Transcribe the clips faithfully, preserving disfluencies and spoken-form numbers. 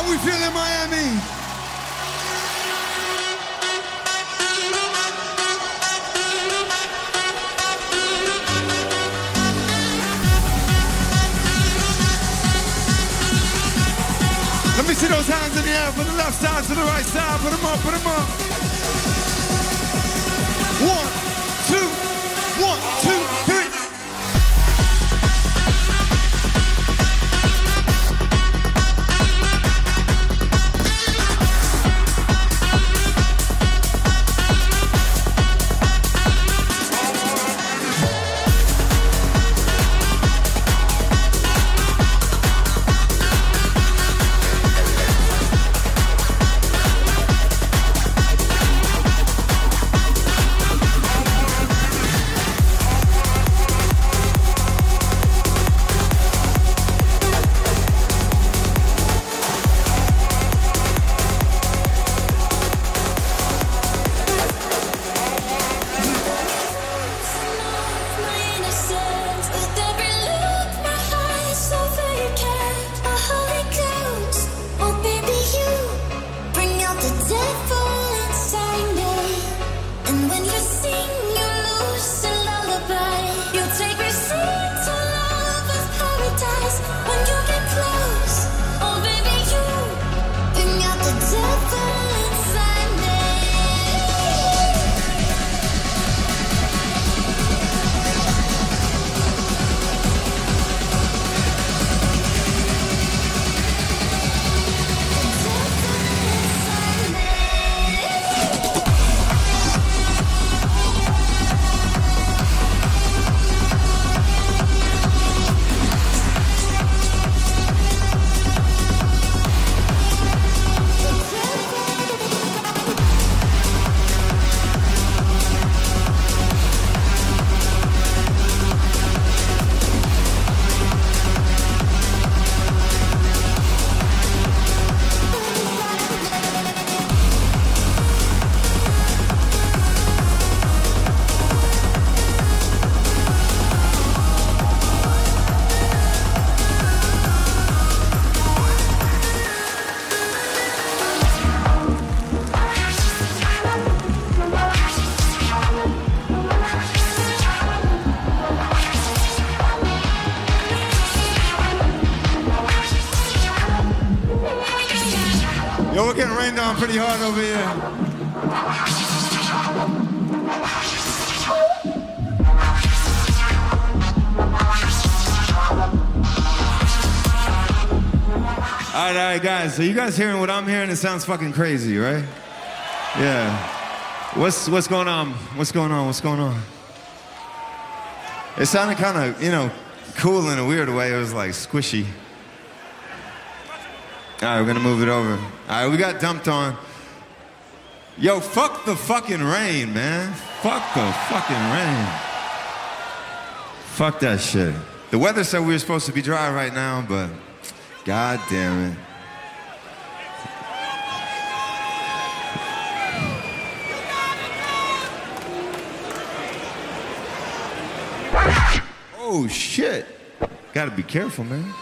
How we feeling, Miami? Let me see those hands in the air from the left side to the right side. Put them up, put them up. One, two, one, two, three. Yo, we're getting rained on pretty hard over here. All right, all right, guys. So you guys hearing what I'm hearing? It sounds fucking crazy, right? Yeah. What's what's going on? What's going on? What's going on? It sounded kind of, you know, cool in a weird way. It was like squishy. All right, we're gonna move it over. All right, we got dumped on. Yo, fuck the fucking rain, man. Fuck the fucking rain. Fuck that shit. The weather said we were supposed to be dry right now, but god damn it. Oh shit. Gotta be careful, man.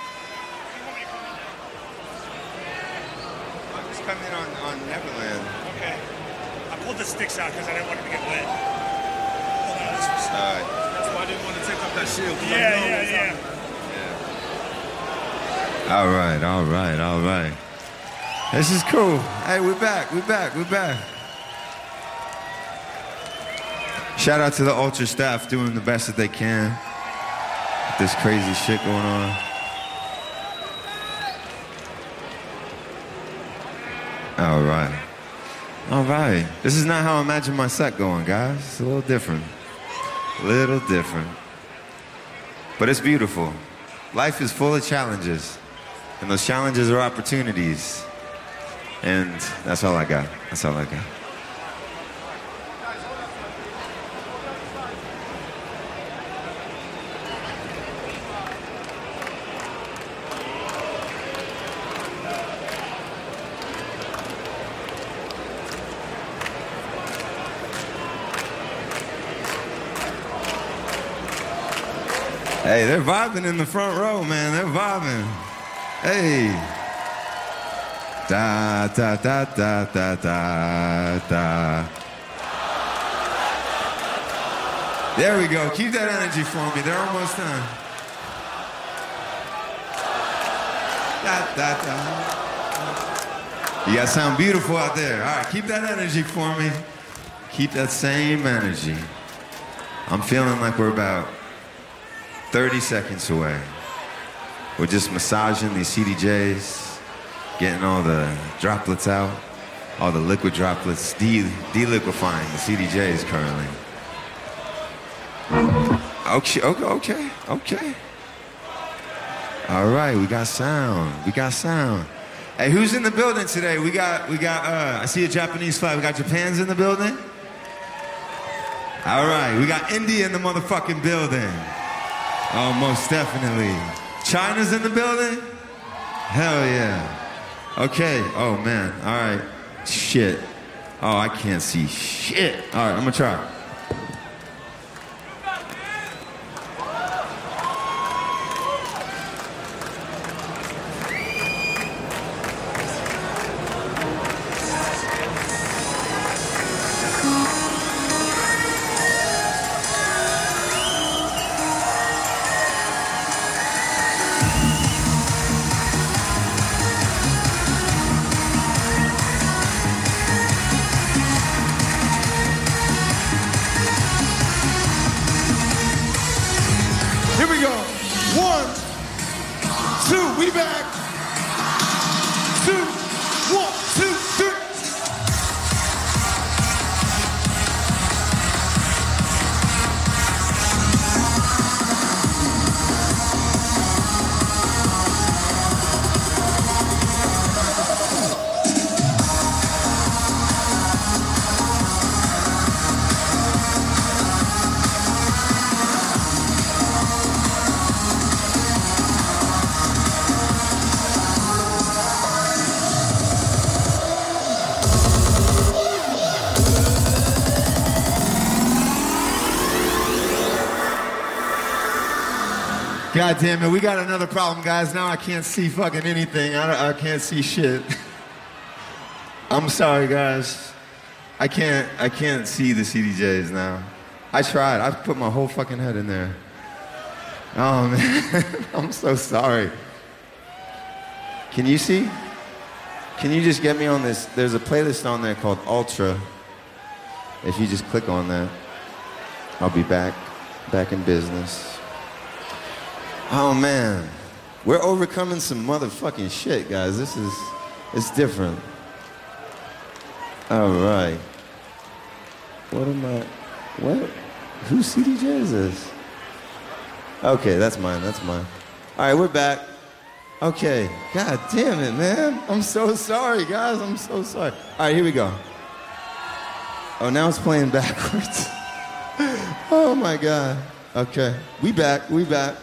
Come in on, on Neverland. Okay. I pulled the sticks out because I didn't want it to get wet. Hold on, this was... All right. That's why I didn't want to take off that shield. Yeah, yeah, yeah. yeah. All right, all right, all right. This is cool. Hey, we're back, we're back, we're back. Shout out to the Ultra staff doing the best that they can with this crazy shit going on. All right. All right. This is not how I imagine my set going, guys. It's a little different. A little different. But it's beautiful. Life is full of challenges. And those challenges are opportunities. And that's all I got. That's all I got. Hey, they're vibing in the front row, man. They're vibing. Hey. Da, da, da, da, da, da, da. There we go. Keep that energy for me. They're almost done. Da, da, da. You guys sound beautiful out there. All right, keep that energy for me. Keep that same energy. I'm feeling like we're about thirty seconds away. We're just massaging these C D Js, getting all the droplets out, all the liquid droplets, de- deliquefying the C D Js currently. Okay, okay, okay, okay. All right, we got sound. We got sound. Hey, who's in the building today? We got, we got, uh, I see a Japanese flag. We got Japan's in the building. All right, we got India in the motherfucking building. Oh, most definitely. China's in the building? Hell yeah. Okay, oh man, all right. Shit. Oh, I can't see shit. All right, I'm gonna try. Here we go. One, two, we back. Two, one, two, three. God damn it, we got another problem, guys. Now I can't see fucking anything. I, don't- I can't see shit. I'm sorry, guys. I can't, I can't see the C D Js now. I tried. I put my whole fucking head in there. Oh, man. I'm so sorry. Can you see? Can you just get me on this? There's a playlist on there called Ultra. If you just click on that, I'll be back, back in business. Oh man, we're overcoming some motherfucking shit, guys. This is, it's different. All right. What am I, what? Whose C D J is this? Okay, that's mine, that's mine. All right, we're back. Okay, God damn it, man. I'm so sorry, guys, I'm so sorry. All right, here we go. Oh, now it's playing backwards. Oh my God. Okay, we back, we back.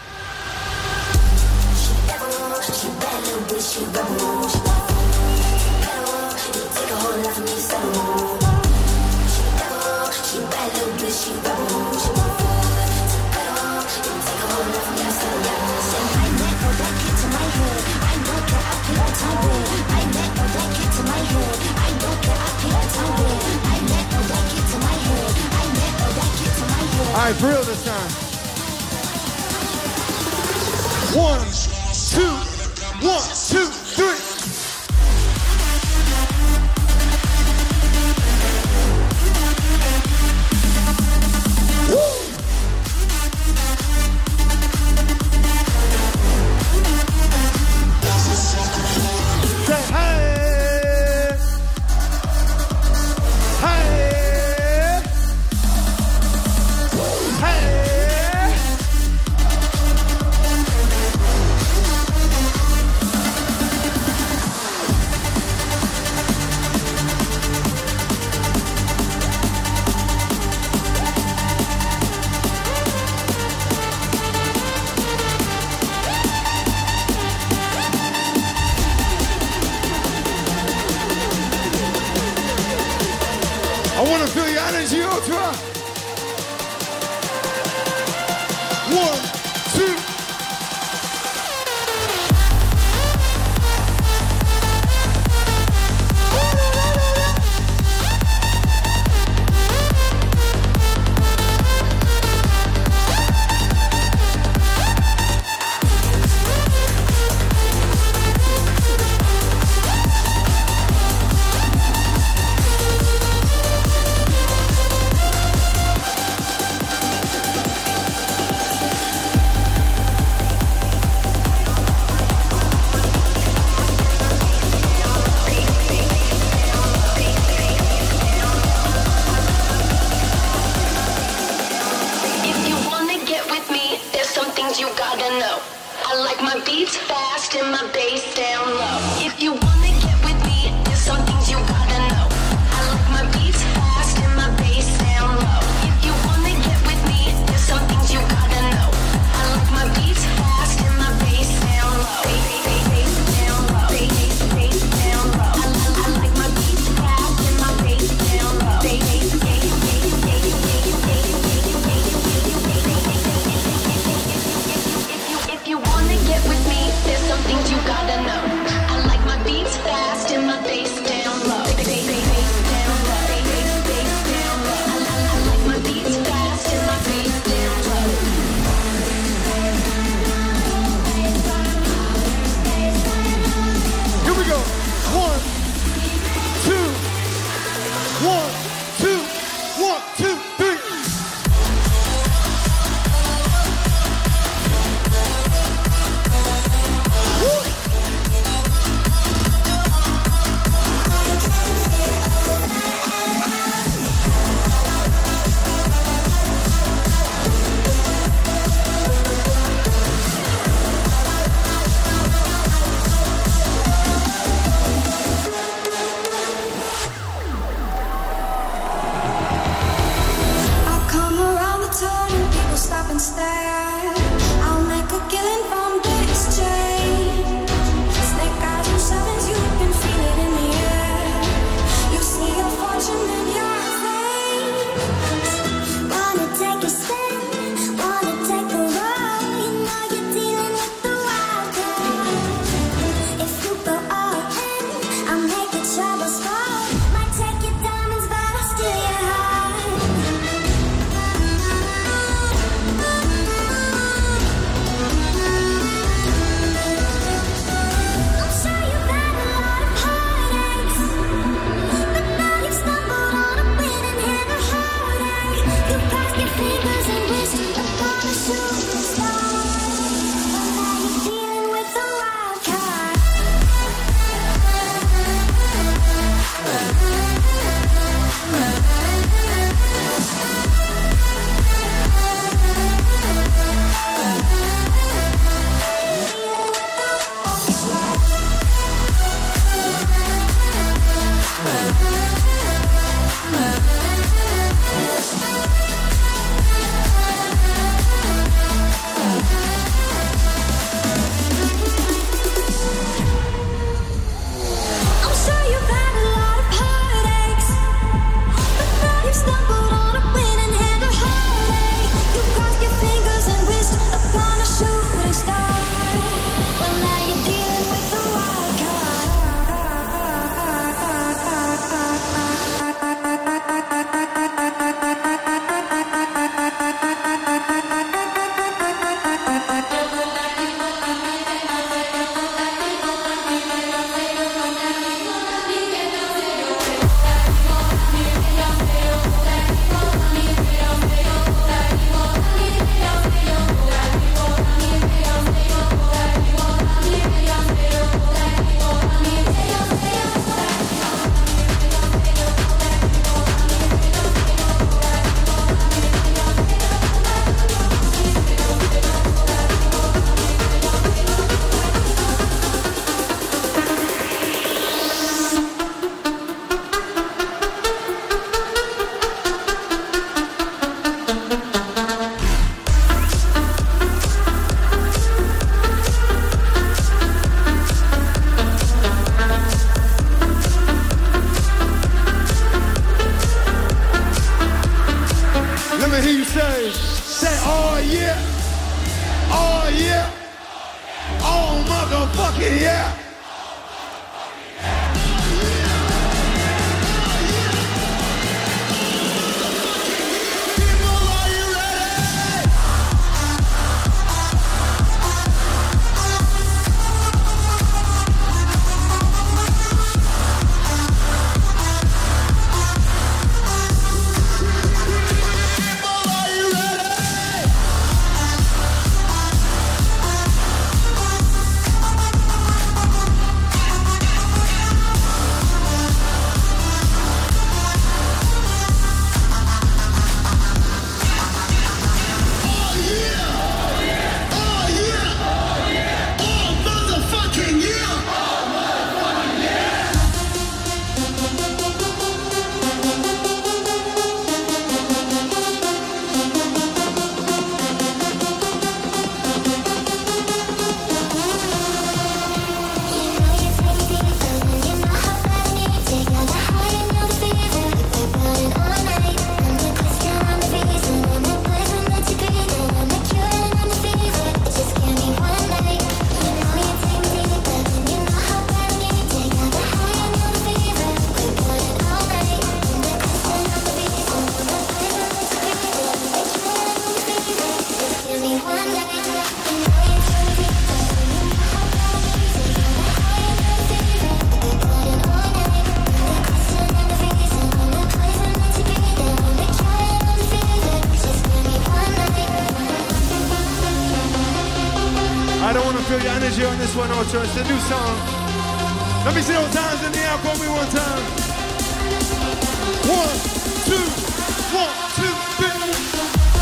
All right, for real this time. One, two, one, two, three. I want to feel your energy, Ultra. One, two. down low. If you wanna get with me, there's some things you gotta know. I like my beats fast and my bass down low. If you wanna get with me, there's some things you gotta know. I like my beats fast and my bass down low. Bass down low. Bass bass down low. I, I, I like my beats fast and my bass down low. Bass bass bass bass bass If you wanna get with me, there's some things you gotta know. I like my beats fast and my bass down low. Bass bass down low. Bass bass down low. I, I, I like my beats fast and my bass down low. Here we go. One, two, one, two, one, two, three. I'll come around the turn and people stop and stare. I'll make a killing from this chain. Snake eyes and sevens, you can feel it in the air. You see your fortune in your face. Wanna take a spin, wanna take a ride. You know you're dealing with the wild card. If you go all in, I'll make the troubles fall. Might take your diamonds, but I'll steal your heart. I'm sure you've had a lot of heartaches, but now you've stumbled on a winning hand of heartache. You crossed your fingers and wished upon a shooting star. But now you're dealing with the wild card. I'm sure you've had a lot of heartaches, but now you've stumbled on a winning hand of heartache. You crossed your fingers and wished upon a shooting star. Well, now you're dealing with the wild Let me hear you say, say, oh yeah, oh yeah, oh motherfucking yeah. People, are you ready? People, are you ready? this one, Ultra. It's a new song. Let me see those hands in the air for me one time. One, two, one, two, three.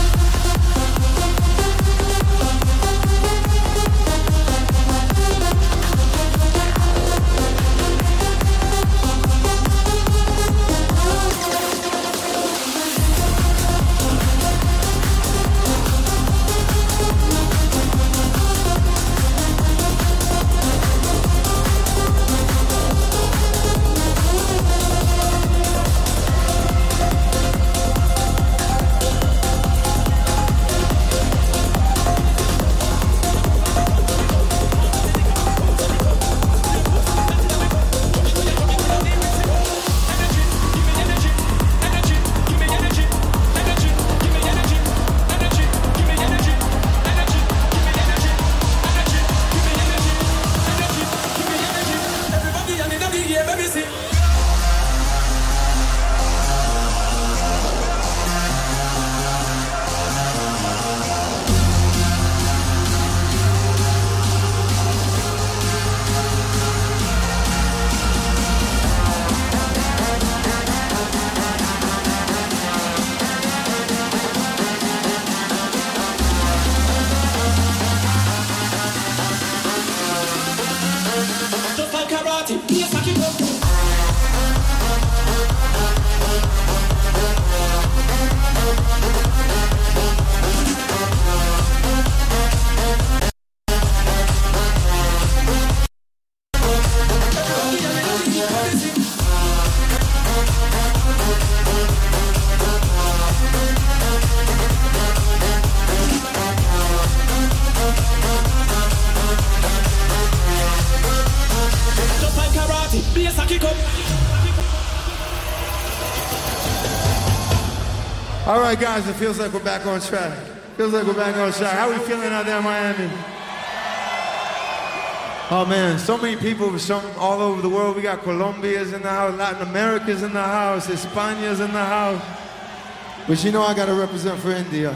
All right, guys, it feels like we're back on track. Feels like we're back on track. How are we feeling out there in Miami? Oh, man, so many people from all over the world. We got Colombia's in the house, Latin America's in the house, Hispania's in the house. But you know I got to represent for India.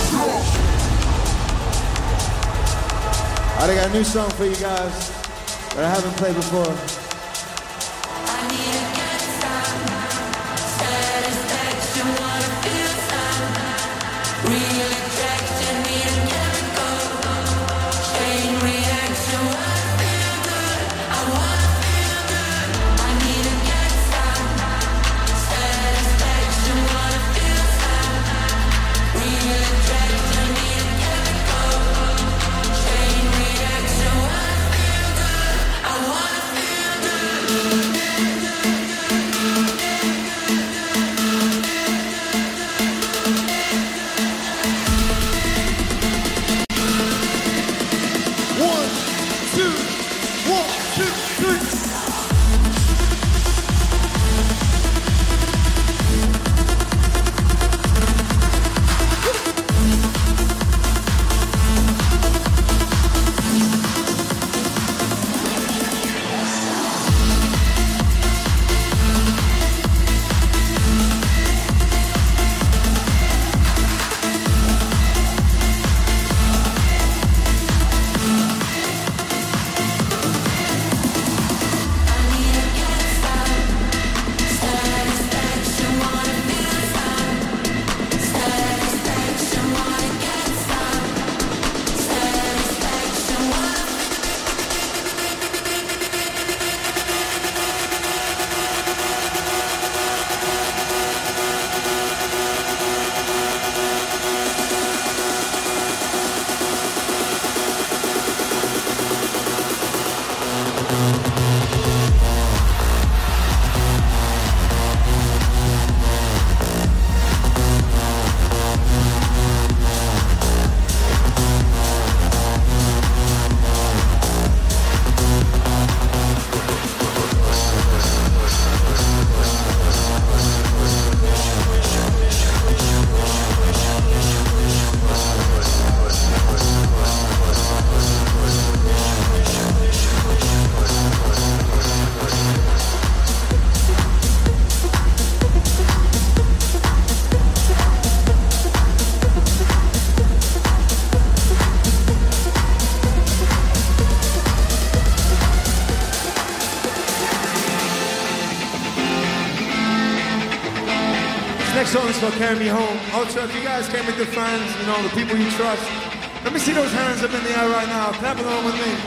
I got a new song for you guys. that I haven't played before. Next song is called Carry Me Home. Also, if you guys came with your friends, you know, the people you trust, let me see those hands up in the air right now. Clap along with me.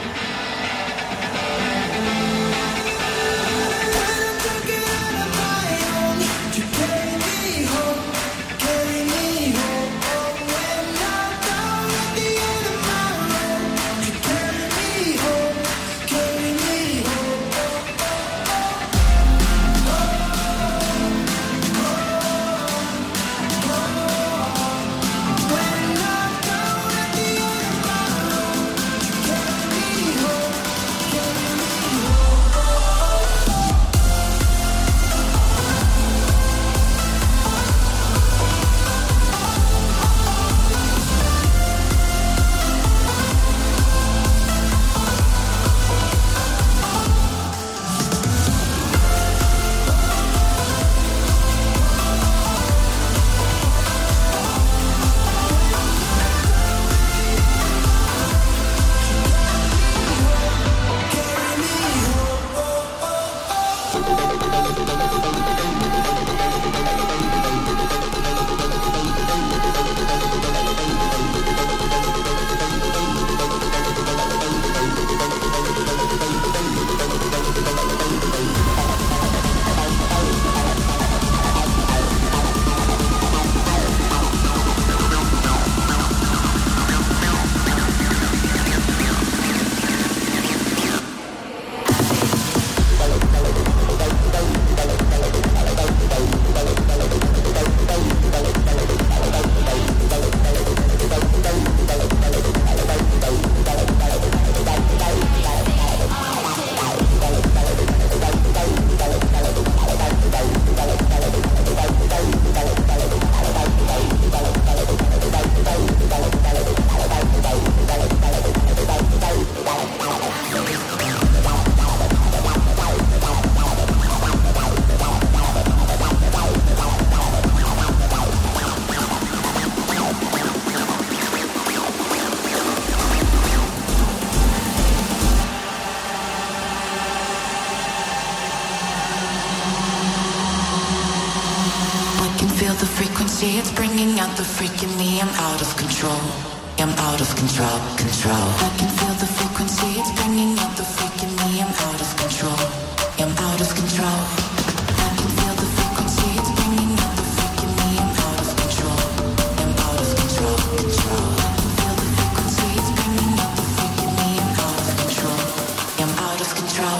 the frequency, it's bringing out the freak in me. I'm out of control. I'm out of control, control. I can feel the frequency, it's bringing out the freak in me. I'm out of control. I'm out of control. I can feel the frequency, it's bringing out the freak in me. I'm out of control. I'm out of control, control. I can feel the frequency, it's bringing out the freak in me. I'm out of control. I'm out of control.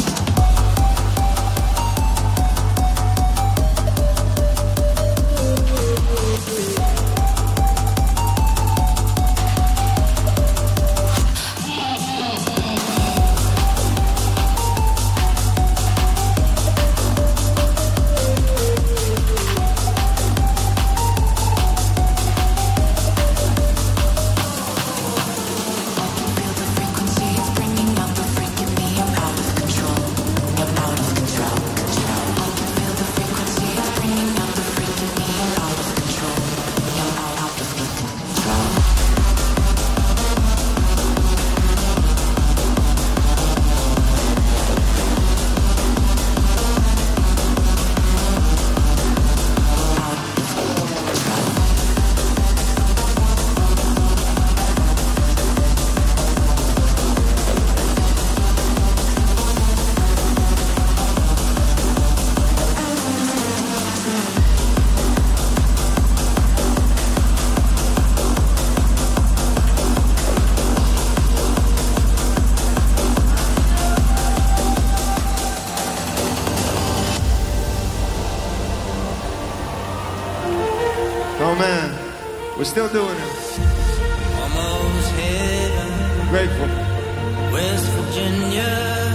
Still doing it. Almost heaven. Grateful. West Virginia.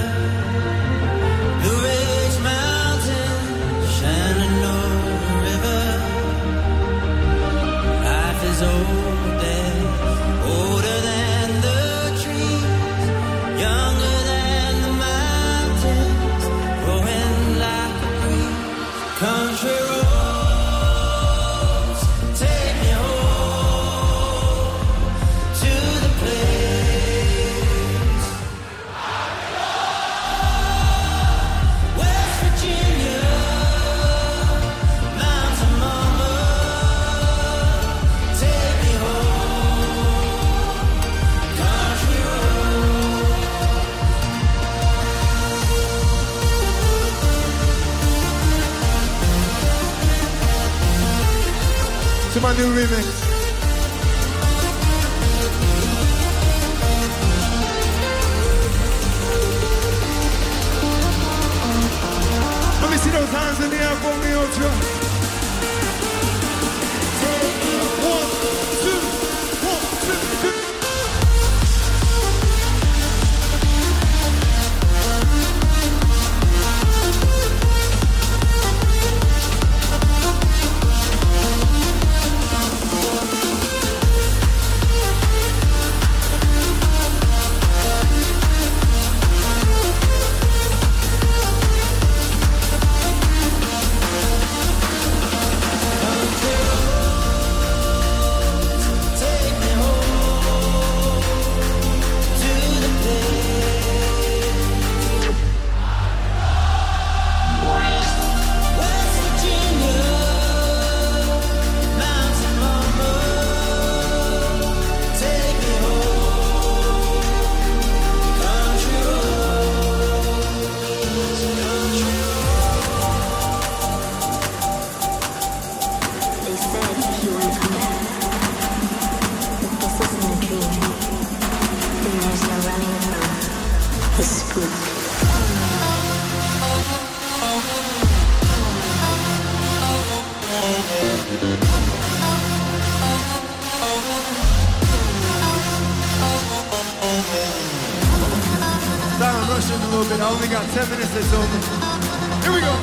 Blue Ridge Mountain. Shenandoah River. Life is older, older than the trees. Younger than the mountains. Growing like a breeze. Country road. To my new remix. Let me see those hands in the air for me, Ultra. One, two, one, two, two. I only got ten minutes that's over. Here we go.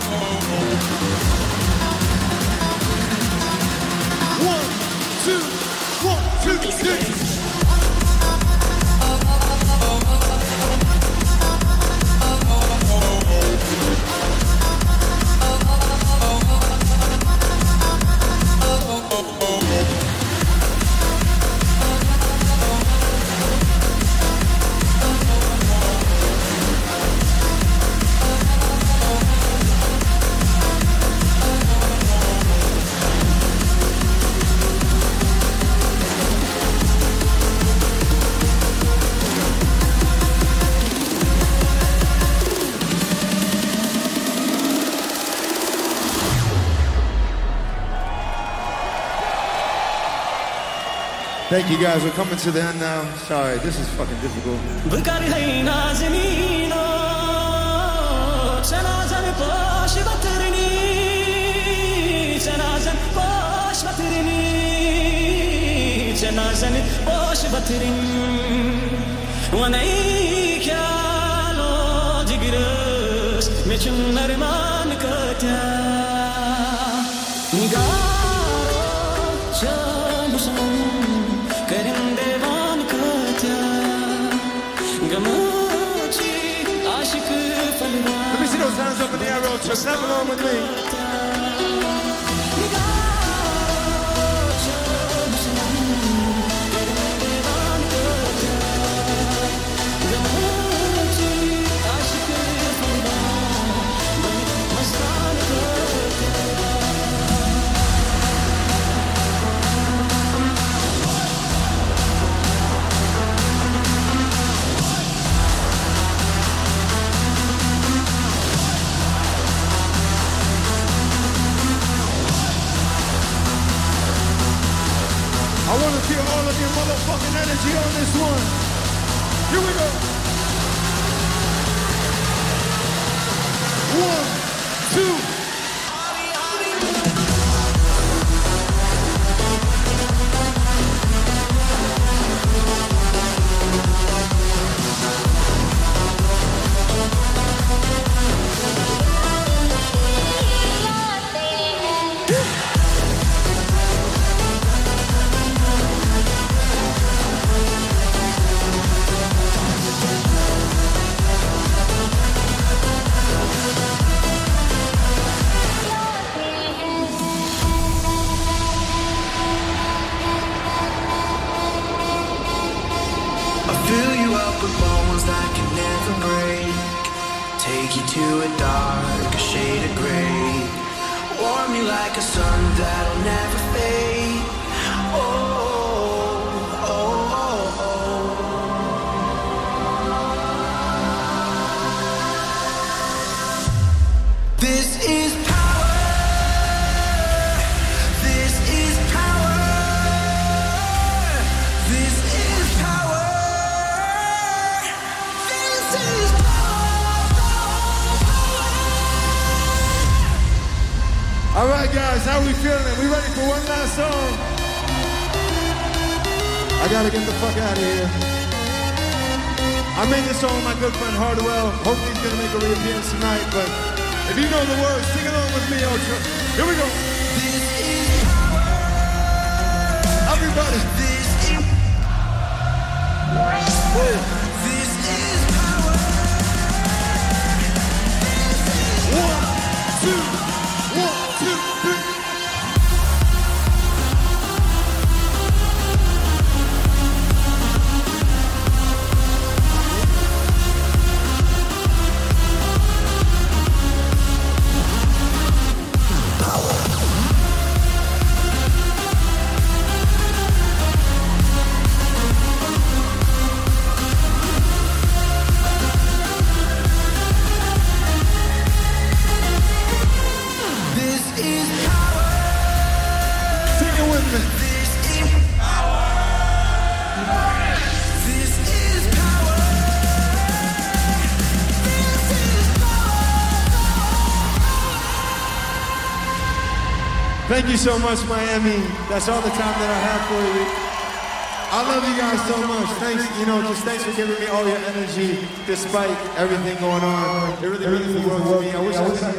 One, two, one, two, three. Thank you guys, we're coming to the end now. Sorry, this is fucking difficult. Let me see those hands up in the air, road trip. Snap along with me. I want to feel all of your motherfucking energy on this one. Here we go. One, two. Fill you up with bones that can never break. Take you to a dark shade of gray. Warm you like a sun that'll never fade. Oh, oh, oh, oh. This is power. This is power. This is power. All right, guys, how we feeling? We ready for one last song? I gotta get the fuck out of here. I made this song with my good friend Hardwell. Hopefully he's gonna make a reappearance tonight, but if you know the words, sing along with me, Ultra. Here we go. This is power. Everybody. This is Woo. This is power. One, two, one, two, three. Thank you so much, Miami. That's all the time that I have for you. I love you guys so much. Thanks, you know, just thanks for giving me all your energy despite everything going on. It really, really means the world to me. I wish I was